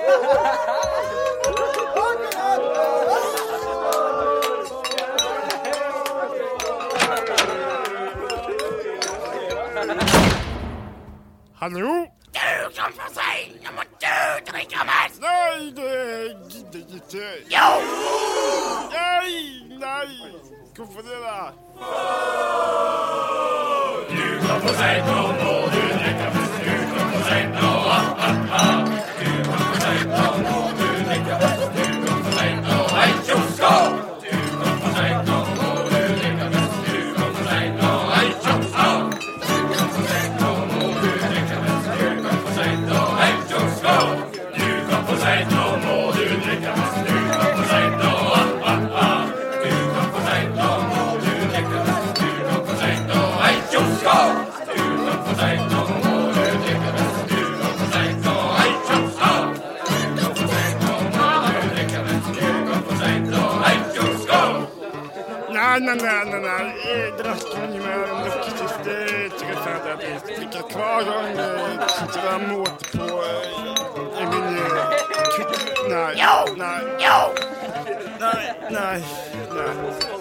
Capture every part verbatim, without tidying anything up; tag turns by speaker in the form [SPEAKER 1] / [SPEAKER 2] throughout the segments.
[SPEAKER 1] Hallo?
[SPEAKER 2] Du kom for sent! Nå må du drikke mest!
[SPEAKER 1] Nei, det gidder jeg ikke.
[SPEAKER 2] Jo!
[SPEAKER 1] Nei, nei. Hvorfor det da?
[SPEAKER 3] Du kom for sent, nå må du drikke mest. Du kom for sent, nå, ah, ah, ah. Du kom for sent, nå må du drikke mest. Du kom for sent, nå, hei, tjosko! Du kom for sent, nå må du drikke mest. Du kom for sent, nå, hei, tjosko! Du kom for sent, nå må du drikke mest. Du kom for sent, nå, hei, tjosko! Du kom for sent, nå må du drikke mest. Du kom for sent, nå, ah, ah, ah. Du kom for sent, nå må du drikke mest. Du kom for sent, nå, hei, tjosko! Du kom for sent, nå må du drikke mest. Du kom for sent, nå, hei, tjosko! Du kom for sent, nå må du drikke mest. Du kom for sent, nå, hei, tjosko!
[SPEAKER 1] Nei, nei, nei, nei, nei. Jeg drakk mye mer enn nok sist. Det er ikke rettferdig at jeg drikker hver gang. Jeg synes det er måte på eh, i min eh, kutt. Nei,
[SPEAKER 2] Jo!
[SPEAKER 1] nei,
[SPEAKER 2] Jo!
[SPEAKER 1] nei, nei, nei.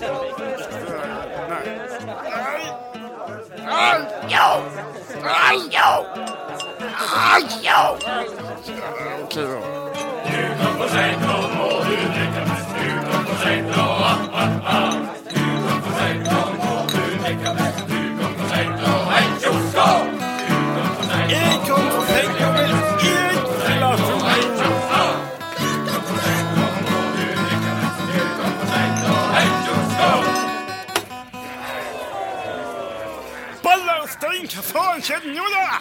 [SPEAKER 1] Nei, nei, nei.
[SPEAKER 2] Jo! Nei, jo! Nei, jo!
[SPEAKER 1] Ok da.
[SPEAKER 3] Du kom for sent, nå må du drikke mest. Du kom for sent, nå, ah, ah, ah. Du kom for sent, nå må du drikke mest. Du kom for sent, nå, hei, tjosko! Du kom for sent, nå,
[SPEAKER 1] Jeg kom for sent, og vil ikke la
[SPEAKER 3] nå, hei, tjosko! Du kom for sent, nå må du drikke mest. Du kom for sent, nå, hei, tjosko!
[SPEAKER 1] Baller og stein, hva faen skjedde nå da?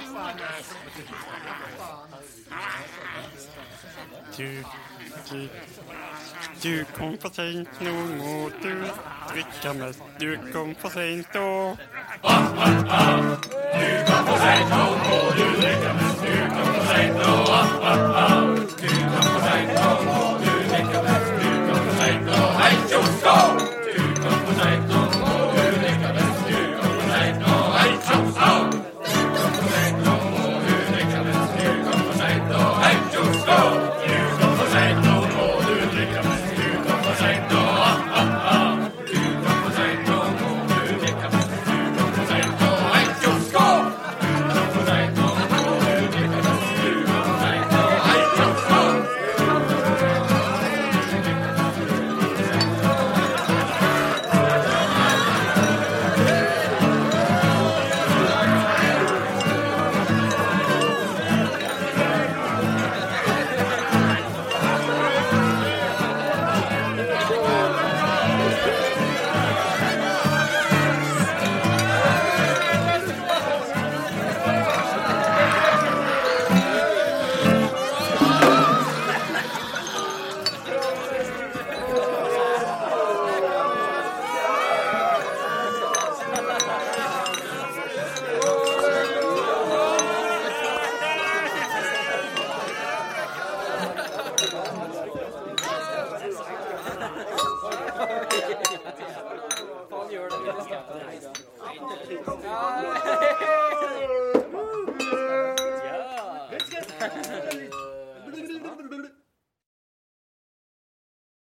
[SPEAKER 1] Du, du, du kom for sent, nå må du drikke mest. Du kom for sent, og...
[SPEAKER 3] Du kom for sent, nå må du drikke mest. Du kom for sent, nå, ah, ah, ah. Du kom for sent, nå må du drikke mest. Du kom for sent, nå, hei, tjosko! Du kom for sent, nå må du drikke mest. Du kom for sent, nå, hei, tjosko! Du kom for sent, nå må du drikke mest. Du kom for sent, nå, hei, tjosko! Du kom for sent, nå må du drikke mest. Du kom for sent, nå, ah, ah, ah. Du kom for sent, nå må du drikke mest. Du kom for sent, nå, hei, tjosko! Du kom for sent, nå må du drikke mest. Du kom for sent, nå, hei, tjosko!
[SPEAKER 4] Ja,